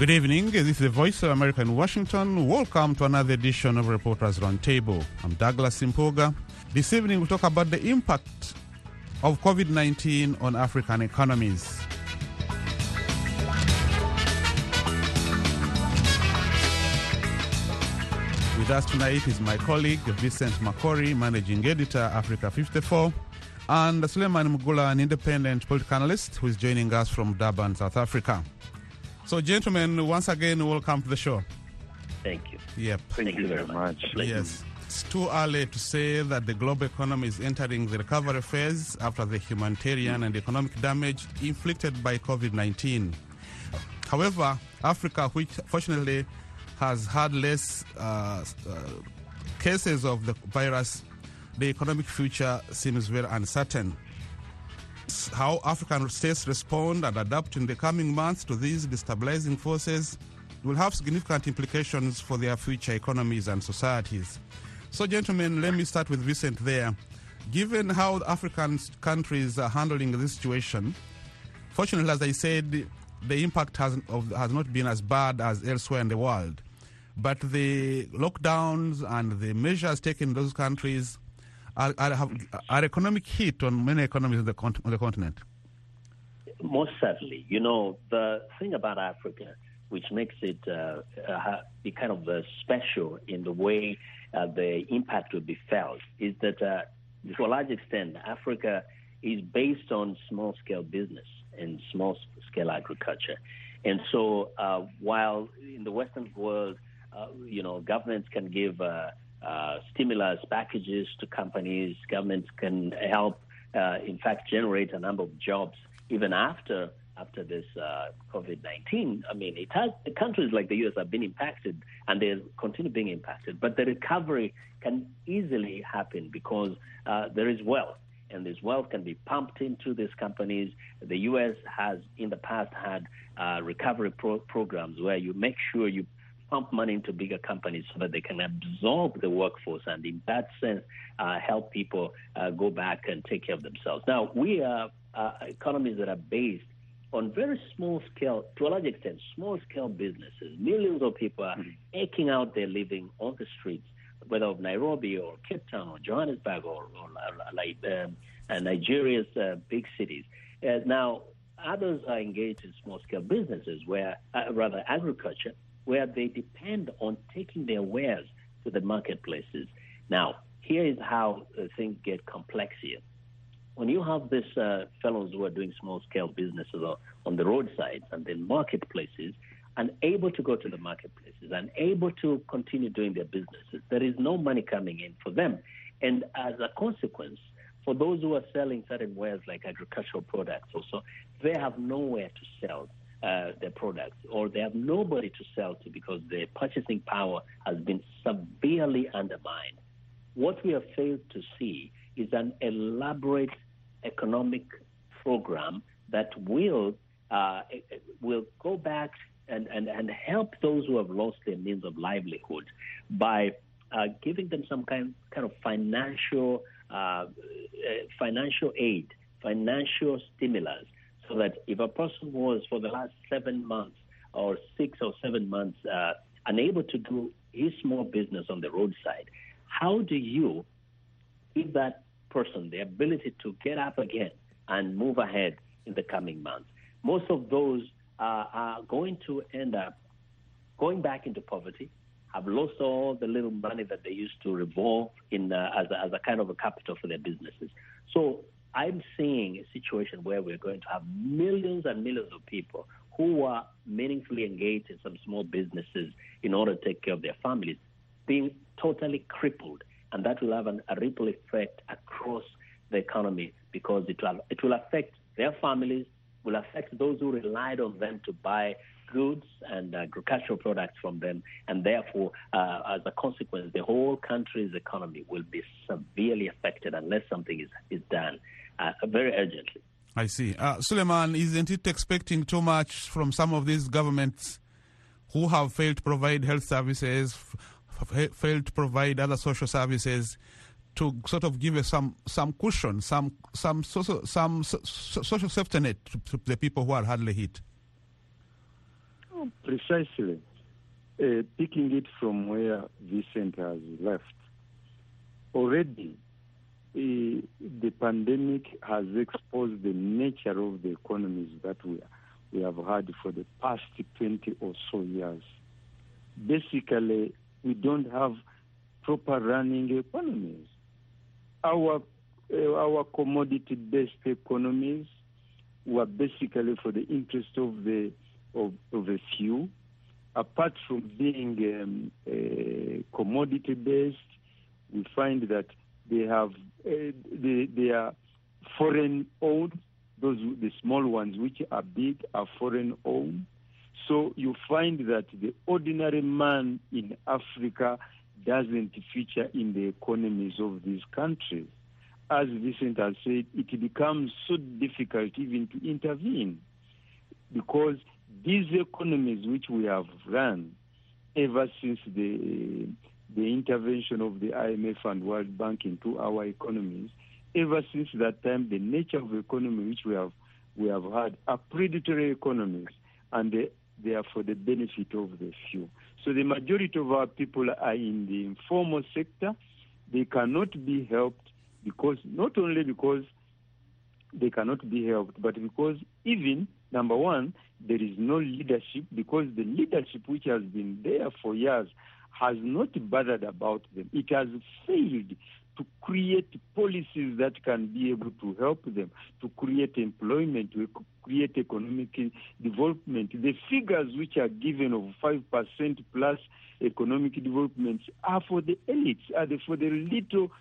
Good evening. This is the Voice of America in Washington. Welcome to another edition of Reporters Roundtable. I'm Douglas Simpoga. This evening we'll talk about the impact of COVID-19 on African economies. With us tonight is my colleague Vincent Makori, Managing Editor, Africa 54, and Suleiman Mugula, an independent political analyst who is joining us from Durban, South Africa. So, gentlemen, once again, welcome to the show. Thank you. Yep. Thank you very much. Yes. It's too early to say that the global economy is entering the recovery phase after the humanitarian and economic damage inflicted by COVID-19. However, Africa, which fortunately has had less cases of the virus, the economic future seems very uncertain. How African states respond and adapt in the coming months to these destabilizing forces will have significant implications for their future economies and societies. So, gentlemen, let me start with Vincent there. Given how the African countries are handling this situation, fortunately, as I said, the impact has not been as bad as elsewhere in the world. But the lockdowns and the measures taken in those countries are economic hit on many economies on the continent. Most certainly. You know, the thing about Africa, which makes it be kind of special in the way the impact will be felt, is that to a large extent, Africa is based on small-scale business and small-scale agriculture. And so while in the Western world, governments can give stimulus packages to companies, governments can help, in fact, generate a number of jobs even after this COVID-19. I mean, countries like the U.S. have been impacted and they continue being impacted, but the recovery can easily happen because there is wealth, and this wealth can be pumped into these companies. The U.S. has in the past had recovery programs where you make sure you pump money into bigger companies so that they can absorb the workforce and in that sense help people go back and take care of themselves. Now, we are economies that are based on very small scale, to a large extent, small scale businesses. Millions of people are eking out their living on the streets, whether of Nairobi or Cape Town or Johannesburg or Nigeria's big cities. Now, others are engaged in small scale businesses where, rather agriculture, where they depend on taking their wares to the marketplaces. Now, here is how things get complex here. When you have these fellows who are doing small-scale businesses on the roadsides and then marketplaces, unable to go to the marketplaces, unable to continue doing their businesses, there is no money coming in for them. And as a consequence, for those who are selling certain wares like agricultural products also, they have nowhere to sell their products, or they have nobody to sell to because their purchasing power has been severely undermined. What we have failed to see is an elaborate economic program that will go back and help those who have lost their means of livelihood by giving them some kind of financial aid, financial stimulus, so that if a person was for the last 7 months or 6 or 7 months unable to do his small business on the roadside, how do you give that person the ability to get up again and move ahead in the coming months? Most of those are going to end up going back into poverty, have lost all the little money that they used to revolve in as a kind of a capital for their businesses. So I'm seeing a situation where we're going to have millions and millions of people who are meaningfully engaged in some small businesses in order to take care of their families being totally crippled. And that will have a ripple effect across the economy because it will affect their families, will affect those who relied on them to buy goods and agricultural products from them. And therefore, as a consequence, the whole country's economy will be severely affected unless something is done very urgently. I see. Suleiman, isn't it expecting too much from some of these governments who have failed to provide health services, failed to provide other social services, to sort of give us some cushion, some social safety net to the people who are hardly hit? Precisely. Picking it from where Vincent has left, already the pandemic has exposed the nature of the economies that we have had for the past 20 or so years. Basically, we don't have proper running economies. Our commodity-based economies were basically for the interest of a few. Apart from being commodity-based, we find that they are foreign-owned. The small ones, which are big, are foreign-owned. So you find that the ordinary man in Africa doesn't feature in the economies of these countries. As Vincent has said, it becomes so difficult even to intervene, because these economies which we have run ever since the intervention of the IMF and World Bank into our economies, ever since that time, the nature of the economy which we have had are predatory economies, and they are for the benefit of the few. So the majority of our people are in the informal sector. They cannot be helped not only because they cannot be helped, but because even, number one, there is no leadership, because the leadership which has been there for years has not bothered about them. It has failed to create policies that can be able to help them, to create employment, to create economic development. The figures which are given of 5% plus economic development are for the elites, are for the little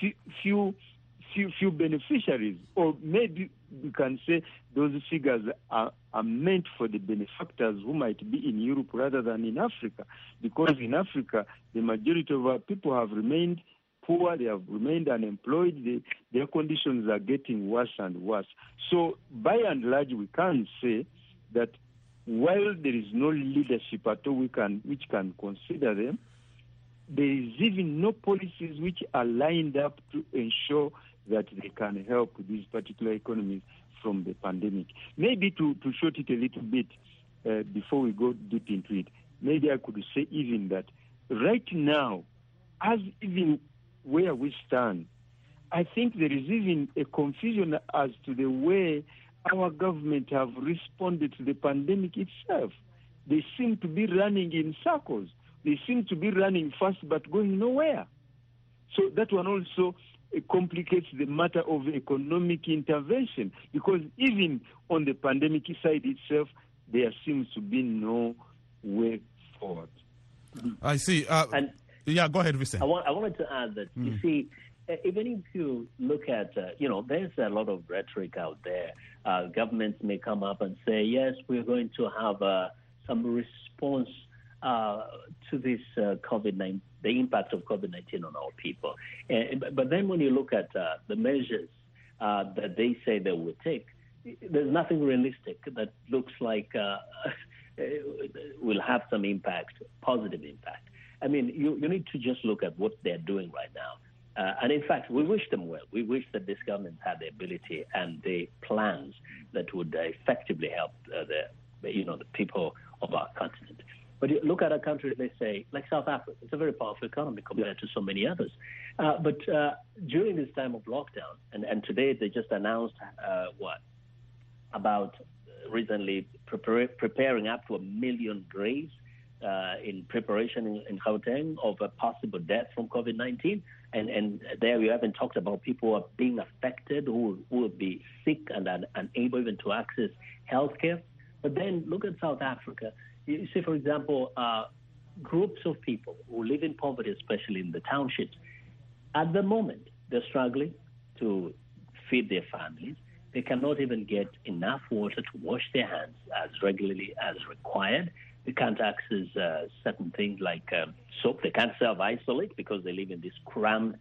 few beneficiaries, or maybe we can say those figures are meant for the benefactors who might be in Europe rather than in Africa, because in Africa the majority of our people have remained poor, they have remained unemployed, their conditions are getting worse and worse. So by and large we can say that while there is no leadership at all which can consider them, there is even no policies which are lined up to ensure that they can help these particular economies from the pandemic. Maybe to short it a little bit before we go deep into it, maybe I could say even that right now, as even where we stand, I think there is even a confusion as to the way our government have responded to the pandemic itself. They seem to be running in circles. They seem to be running fast but going nowhere. So that one also complicates the matter of economic intervention, because even on the pandemic side itself, there seems to be no way forward. I see. Yeah, go ahead, Vincent. I wanted to add that, you see, even if you look at, there's a lot of rhetoric out there. Governments may come up and say, yes, we're going to have some response to this COVID-19, the impact of COVID-19 on our people. But then when you look at the measures that they say they will take, there's nothing realistic that looks like will have some impact, positive impact. I mean, you need to just look at what they're doing right now. And in fact, we wish them well. We wish that this government had the ability and the plans that would effectively help the people of our continent. But you look at a country, they say, like South Africa. It's a very powerful economy compared to so many others. But during this time of lockdown, and today they just announced about recently preparing up to 1 million graves in preparation in Gauteng of a possible death from COVID-19. And there we haven't talked about people who are being affected, who will be sick and unable even to access healthcare. But then look at South Africa. You see, for example, groups of people who live in poverty, especially in the townships, at the moment, they're struggling to feed their families. They cannot even get enough water to wash their hands as regularly as required. They can't access certain things like soap. They can't self-isolate because they live in these crammed,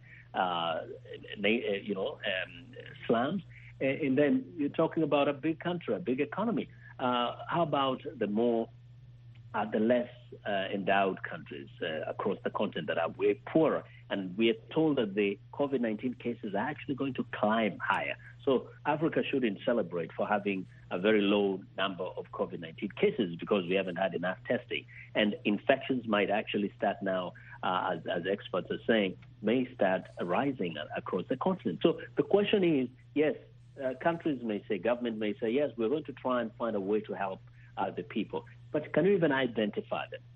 slums. And then you're talking about a big country, a big economy. How about the more are the less endowed countries across the continent that are way poorer. And we are told that the COVID-19 cases are actually going to climb higher. So Africa shouldn't celebrate for having a very low number of COVID-19 cases because we haven't had enough testing. And infections might actually start now, as experts are saying, may start rising across the continent. So the question is, yes, countries may say, government may say, yes, we're going to try and find a way to help the people. But can you even identify them?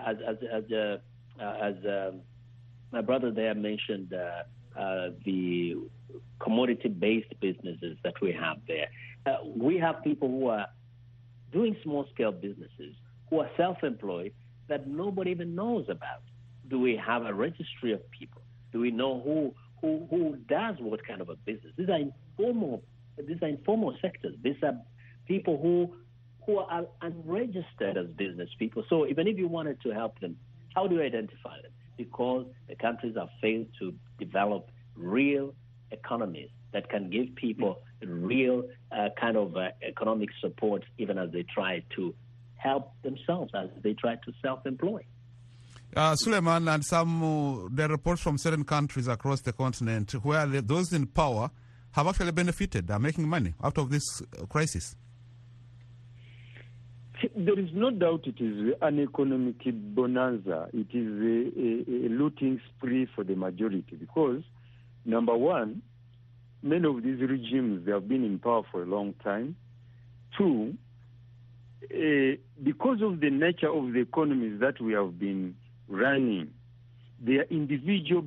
As my brother there mentioned, the commodity-based businesses that we have there. We have people who are doing small-scale businesses, who are self-employed, that nobody even knows about. Do we have a registry of people? Do we know who does what kind of a business? These are informal sectors. These are people who are unregistered as business people. So even if you wanted to help them, how do you identify them? Because the countries have failed to develop real economies that can give people real kind of economic support, even as they try to help themselves, as they try to self-employ. Suleiman, and there are reports from certain countries across the continent where those in power have actually benefited, are making money out of this crisis. There is no doubt it is an economic bonanza. It is a looting spree for the majority because, number one, many of these regimes, they have been in power for a long time. Two, because of the nature of the economies that we have been running, they are individual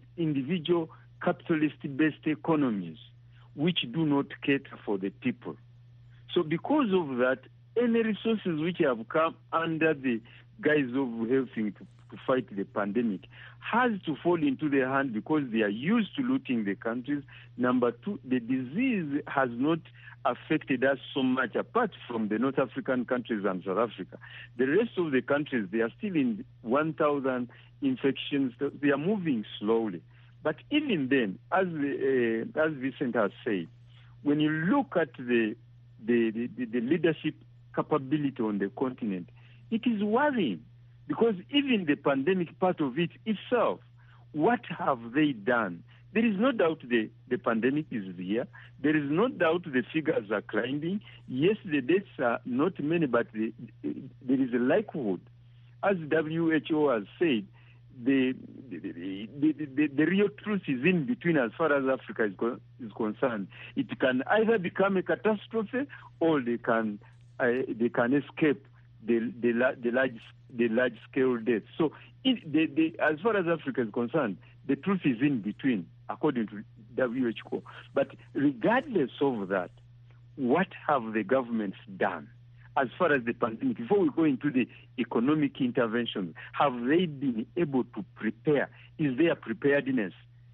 capitalist-based economies which do not cater for the people. So because of that, any resources which have come under the guise of helping to fight the pandemic has to fall into their hand because they are used to looting the countries. Number two, the disease has not affected us so much apart from the North African countries and South Africa. The rest of the countries, they are still in 1,000 infections. They are moving slowly. But even then, as Vincent has said, when you look at the leadership capability on the continent, it is worrying because even the pandemic part of it itself, what have they done? There is no doubt the pandemic is here. There is no doubt the figures are climbing. Yes, the deaths are not many, but there is a likelihood. As WHO has said, the real truth is in between as far as Africa is concerned. It can either become a catastrophe or they can escape the large scale deaths. So, as far as Africa is concerned, the truth is in between, according to WHO. But regardless of that, what have the governments done as far as the pandemic? Before we go into the economic interventions, have they been able to prepare? Is there preparedness?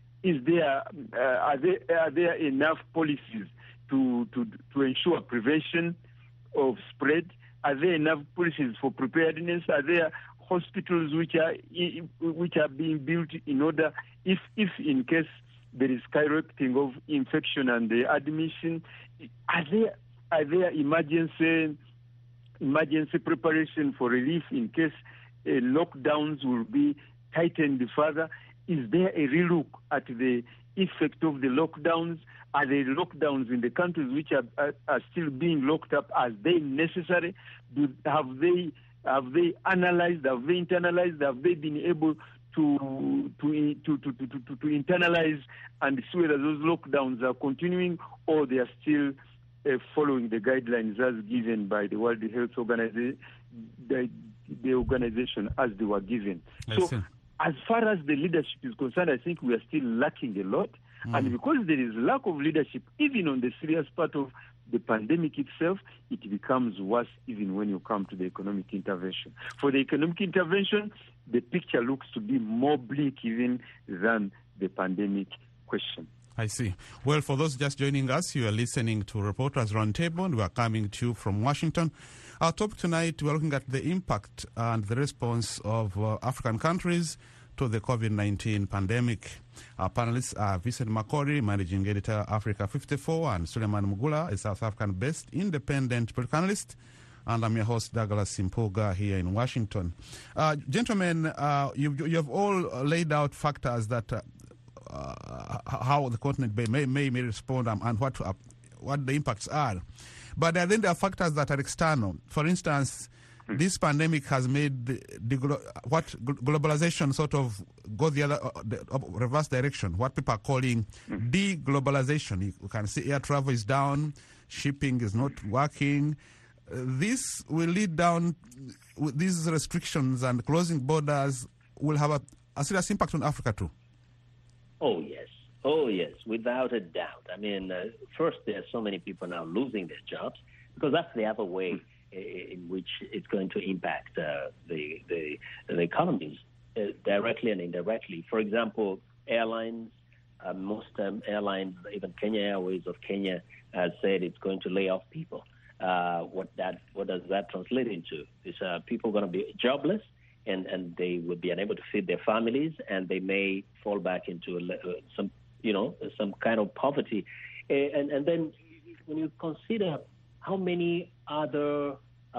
Are there enough policies to ensure prevention of spread? Are there enough policies for preparedness? Are there hospitals which are being built in order, if in case there is skyrocketing of infection and the admission? Are there emergency preparation for relief in case lockdowns will be tightened further? Is there a relook at the effect of the lockdowns? Are the lockdowns in the countries which are still being locked up, are they necessary? Have they analyzed? Have they internalized? Have they been able to internalize and see whether those lockdowns are continuing or they are still following the guidelines as given by the World Health Organization, the organization as they were given? So, as far as the leadership is concerned, I think we are still lacking a lot. And because there is lack of leadership, even on the serious part of the pandemic itself, it becomes worse even when you come to the economic intervention. For the economic intervention, the picture looks to be more bleak even than the pandemic question. I see. Well, for those just joining us, you are listening to Reporters Roundtable, and we are coming to you from Washington. Our topic tonight, we are looking at the impact and the response of African countries to the COVID-19 pandemic. Our panelists are Vincent Makori, Managing Editor, Africa 54, and Suleiman Mugula, a South African-based independent political analyst. And I'm your host, Douglas Simpoga, here in Washington. Gentlemen, you have all laid out factors that how the continent may respond and what the impacts are. But then there are factors that are external. For instance, this pandemic has made globalization sort of go the other reverse direction, what people are calling deglobalization. You can see air travel is down, shipping is not working. This will lead down, with these restrictions and closing borders will have a serious impact on Africa too. Oh, yes, without a doubt. I mean, first, there are so many people now losing their jobs because that's the other way in which it's going to impact the economies directly and indirectly. For example, airlines, most airlines, even Kenya Airways of Kenya, has said it's going to lay off people. What does that translate into? Is people going to be jobless, and they would be unable to feed their families, and they may fall back into some kind of poverty. And then when you consider how many other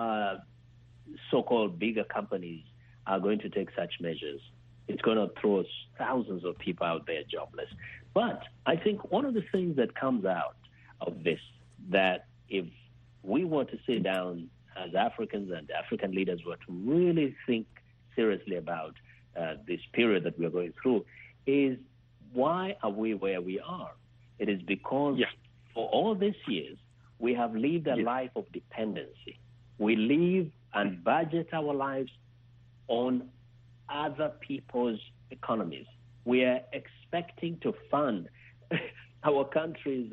so-called bigger companies are going to take such measures, it's going to throw thousands of people out there jobless. But I think one of the things that comes out of this, that if we were to sit down as Africans and African leaders were to really think seriously about this period that we're going through, is why are we where we are? It is because for all these years, we have lived a life of dependency. We live and budget our lives on other people's economies. We are expecting to fund our country's,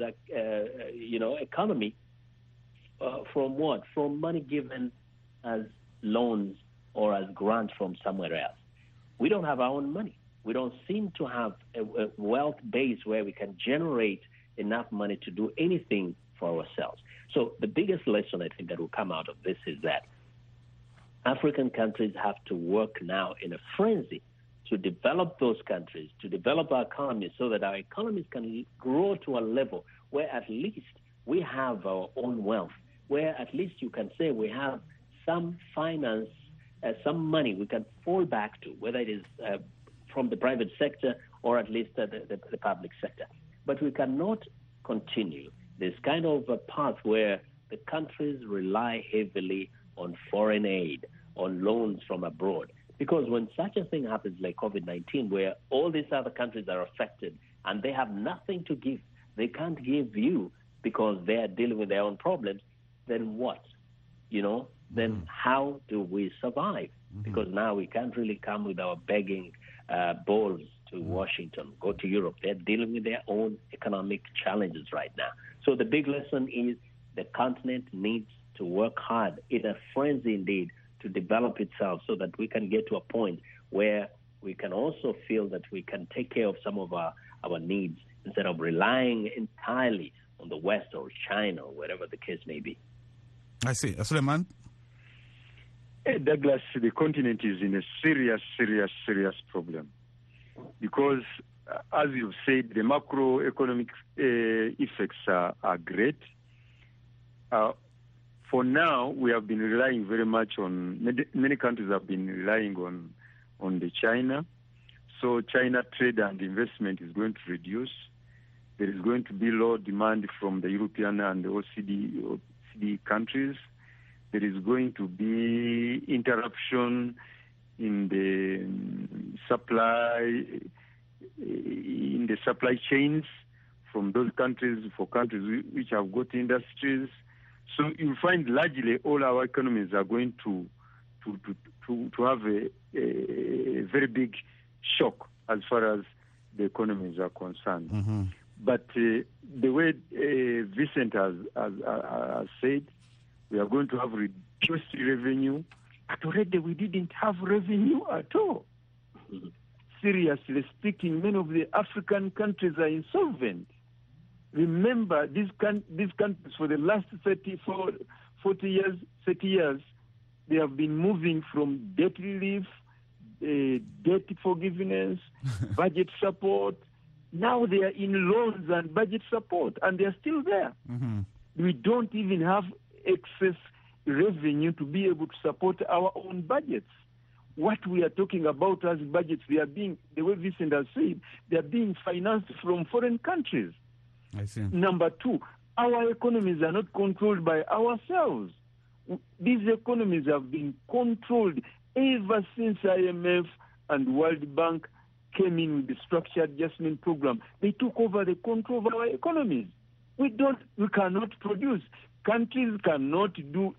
economy from what? From money given as loans or as grants from somewhere else. We don't have our own money. We don't seem to have a wealth base where we can generate enough money to do anything for ourselves. So the biggest lesson I think that will come out of this is that African countries have to work now in a frenzy to develop those countries, to develop our economies so that our economies can grow to a level where at least we have our own wealth, where at least you can say we have some finance, some money we can fall back to, whether it is from the private sector or at least the public sector. But we cannot continue this kind of a path where the countries rely heavily on foreign aid, on loans from abroad. Because when such a thing happens like COVID-19, where all these other countries are affected and they have nothing to give, they can't give you because they are dealing with their own problems, then what? Then how do we survive? Because now we can't really come with our begging bowls to Washington, go to Europe. They're dealing with their own economic challenges right now. So the big lesson is the continent needs to work hard, in a frenzy indeed, to develop itself so that we can get to a point where we can also feel that we can take care of some of our needs instead of relying entirely on the West or China or whatever the case may be. I see. Suleiman? Douglas, the continent is in a serious problem because, as you've said, the macroeconomic effects are great. For now, we have been relying very much on, many countries have been relying on the China. So China trade and investment is going to reduce. There is going to be low demand from the European and the OECD countries. There is going to be interruption in the supply chains from those countries for countries which have got industries. So you find largely all our economies are going to have a very big shock as far as the economies are concerned. Mm-hmm. But the way Vincent has said, we are going to have reduced revenue. But already we didn't have revenue at all. Seriously speaking, many of the African countries are insolvent. Remember, these countries for the last 30 years, they have been moving from debt relief, debt forgiveness, budget support. Now they are in loans and budget support, and they are still there. Mm-hmm. We don't even have excess revenue to be able to support our own budgets. What we are talking about as budgets, they are being, the way Vincent has said, they are being financed from foreign countries. I see. Number two, our economies are not controlled by ourselves. These economies have been controlled ever since IMF and World Bank came in with the structured adjustment program. They took over the control of our economies. We cannot produce. Countries cannot do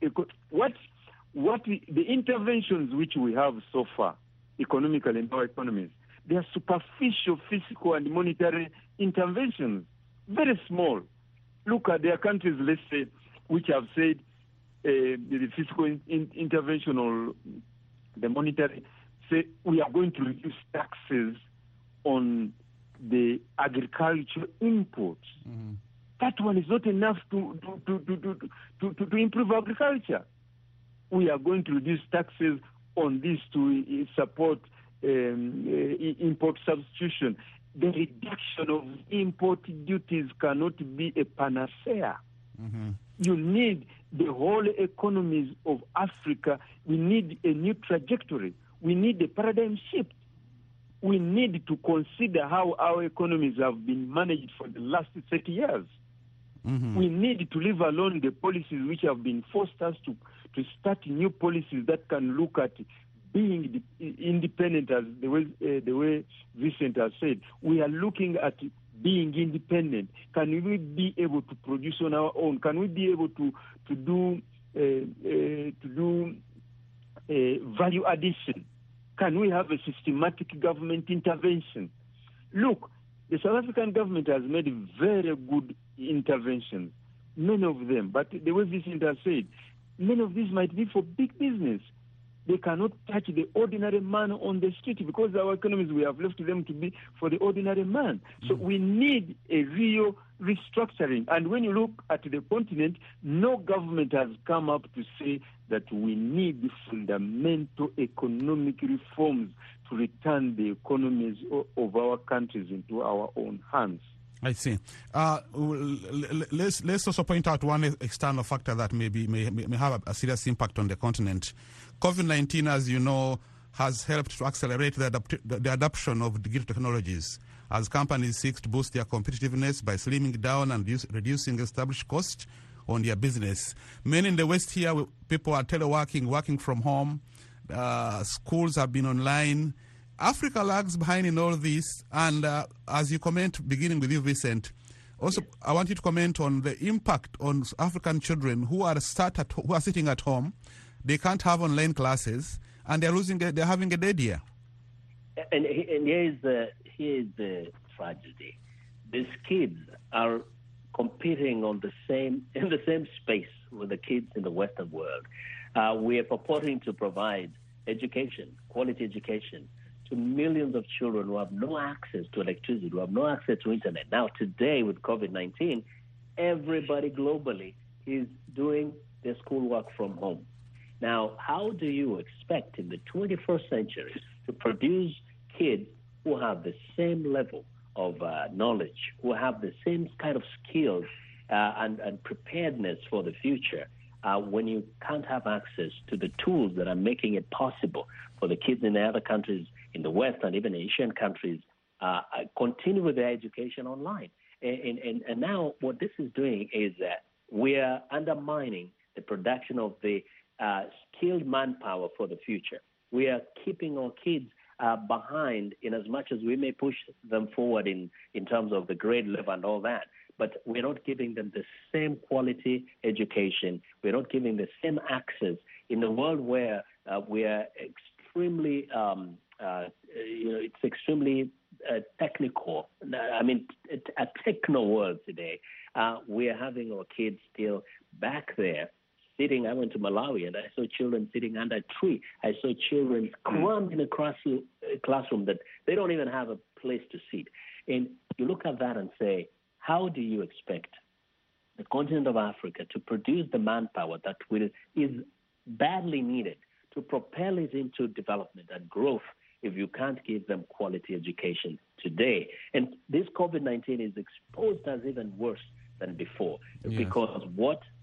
the interventions which we have so far economically in our economies. They are superficial fiscal and monetary interventions, very small. Look at their countries, let's say, which have said the fiscal intervention or the monetary, say we are going to reduce taxes on the agricultural imports. Mm-hmm. That one is not enough to improve agriculture. We are going to reduce taxes on this to support import substitution. The reduction of import duties cannot be a panacea. Mm-hmm. You need the whole economies of Africa. We need a new trajectory. We need a paradigm shift. We need to consider how our economies have been managed for the last 30 years. Mm-hmm. We need to leave alone the policies which have been forced us to start new policies that can look at being independent, as the way Vincent has said. We are looking at being independent. Can we be able to produce on our own? Can we be able to do value addition? Can we have a systematic government intervention? Look, the South African government has made very good interventions, many of them. But the way Vincent has said, many of these might be for big business. They cannot touch the ordinary man on the street because our economies, we have left them to be for the ordinary man. So we need a real restructuring. And when you look at the continent, no government has come up to say that we need fundamental economic reforms to return the economies of our countries into our own hands. I see. Let's also point out one external factor that may have a serious impact on the continent. COVID-19, as you know, has helped to accelerate the adoption of digital technologies as companies seek to boost their competitiveness by slimming down and reducing established costs on their business. Many in the West here, people are teleworking, working from home. Schools have been online. Africa lags behind in all this, and as you comment, beginning with you, Vincent, also I want you to comment on the impact on African children who are sitting at home. They can't have online classes, and they're having a dead year. And here's the tragedy. These kids are competing in the same space with the kids in the Western world. We are purporting to provide education, quality education, to millions of children who have no access to electricity, who have no access to internet. Now, today with COVID-19, everybody globally is doing their schoolwork from home. Now, how do you expect in the 21st century to produce kids who have the same level of knowledge, who have the same kind of skills and preparedness for the future when you can't have access to the tools that are making it possible for the kids in the other countries in the West and even Asian countries continue with their education online? And now what this is doing is that we are undermining the production of the skilled manpower for the future. We are keeping our kids behind in as much as we may push them forward in terms of the grade level and all that. But we're not giving them the same quality education. We're not giving the same access in a world where we are extremely, it's extremely technical. I mean, a techno world today. We are having our kids still back there sitting. I went to Malawi and I saw children sitting under a tree. I saw children crammed in a classroom that they don't even have a place to sit. And you look at that and say, how do you expect the continent of Africa to produce the manpower that is badly needed to propel it into development and growth if you can't give them quality education today? And this COVID-19 is exposed as even worse than before, because what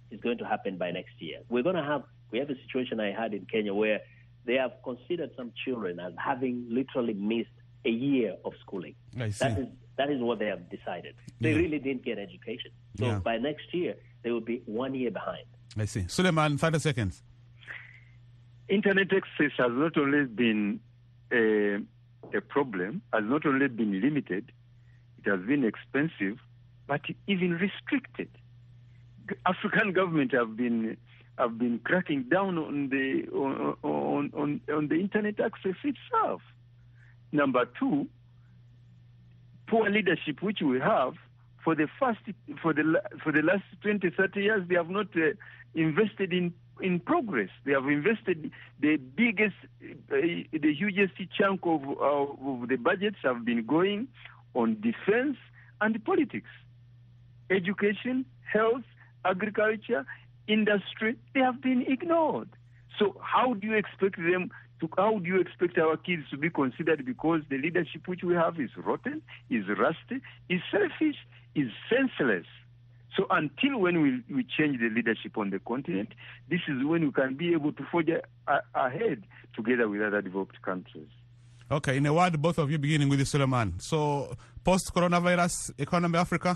is going to happen by next year. We have a situation I had in Kenya where they have considered some children as having literally missed a year of schooling. I see. That is what they have decided. They really didn't get education. So by next year, they will be 1 year behind. I see. Suleiman, 30 seconds. Internet access has not only been a problem, has not only been limited, it has been expensive, but even restricted. African governments have been cracking down on the internet access itself. Number two, poor leadership, which we have for the last 20, 30 years, they have not invested in progress. They have invested the hugest chunk of the budgets have been going on defense and politics, education, health, agriculture, industry. They have been ignored. So how do you expect our kids to be considered because the leadership which we have is rotten, is rusty, is selfish, is senseless? So until when we change the leadership on the continent, this is when we can be able to forge ahead together with other developed countries. Okay, in a word, both of you beginning with Suleiman. So post-coronavirus economy Africa?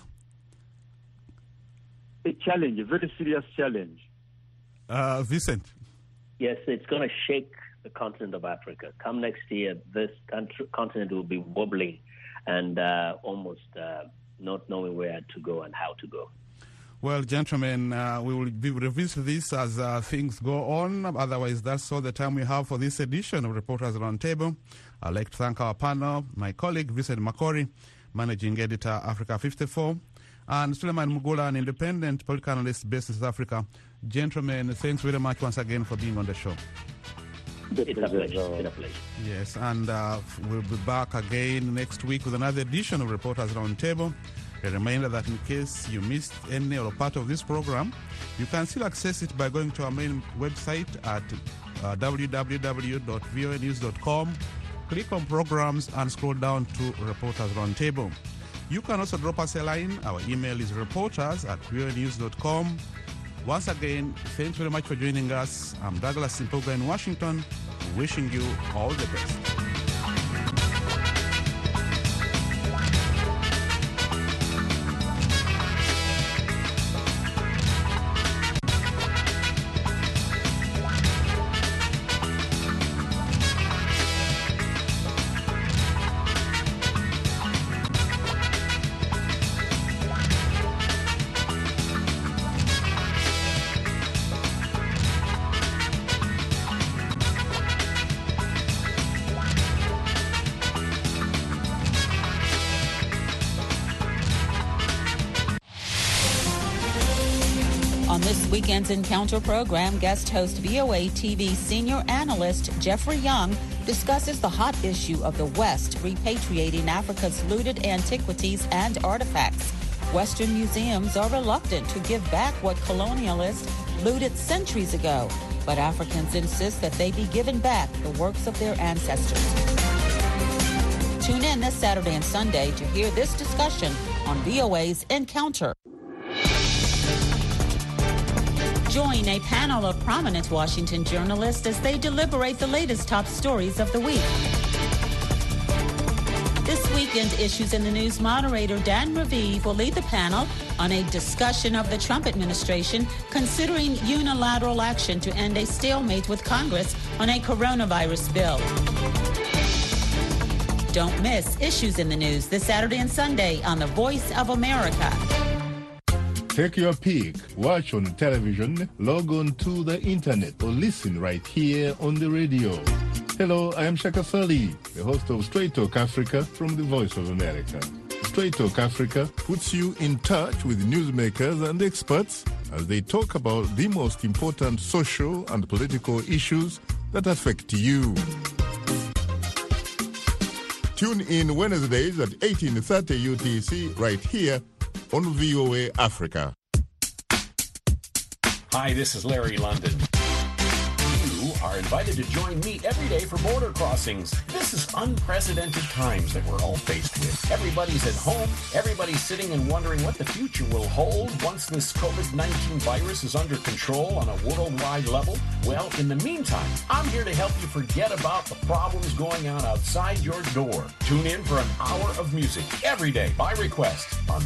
A challenge, a very serious challenge. Vincent? Yes, it's going to shake the continent of Africa. Come next year, this continent will be wobbling and almost not knowing where to go and how to go. Well, gentlemen, we will revisit this as things go on. Otherwise, that's all the time we have for this edition of Reporters Roundtable. I'd like to thank our panel, my colleague, Vincent Makori, Managing Editor, Africa 54, and Suleiman Mugula, an independent political analyst based in South Africa. Gentlemen, thanks very much once again for being on the show. It's a pleasure. Yes, and we'll be back again next week with another edition of Reporters Roundtable. A reminder that in case you missed any or part of this program, you can still access it by going to our main website at www.voanews.com. Click on programs and scroll down to Reporters Roundtable. You can also drop us a line. Our email is reporters@voanews.com. Once again, thanks very much for joining us. I'm Douglas Simpoga in Washington, wishing you all the best. On this weekend's Encounter program, guest host VOA TV senior analyst Jeffrey Young discusses the hot issue of the West repatriating Africa's looted antiquities and artifacts. Western museums are reluctant to give back what colonialists looted centuries ago, but Africans insist that they be given back the works of their ancestors. Tune in this Saturday and Sunday to hear this discussion on VOA's Encounter. Join a panel of prominent Washington journalists as they deliberate the latest top stories of the week. This weekend, Issues in the News moderator Dan Raviv will lead the panel on a discussion of the Trump administration considering unilateral action to end a stalemate with Congress on a coronavirus bill. Don't miss Issues in the News this Saturday and Sunday on The Voice of America. Take your pick, watch on television, log on to the internet, or listen right here on the radio. Hello, I am Shaka Sali, the host of Straight Talk Africa from the Voice of America. Straight Talk Africa puts you in touch with newsmakers and experts as they talk about the most important social and political issues that affect you. Tune in Wednesdays at 18:30 UTC right here on VOA Africa. Hi, this is Larry London. You are invited to join me every day for border crossings. This is unprecedented times that we're all faced with. Everybody's at home. Everybody's sitting and wondering what the future will hold once this COVID-19 virus is under control on a worldwide level. Well, in the meantime, I'm here to help you forget about the problems going on outside your door. Tune in for an hour of music every day by request on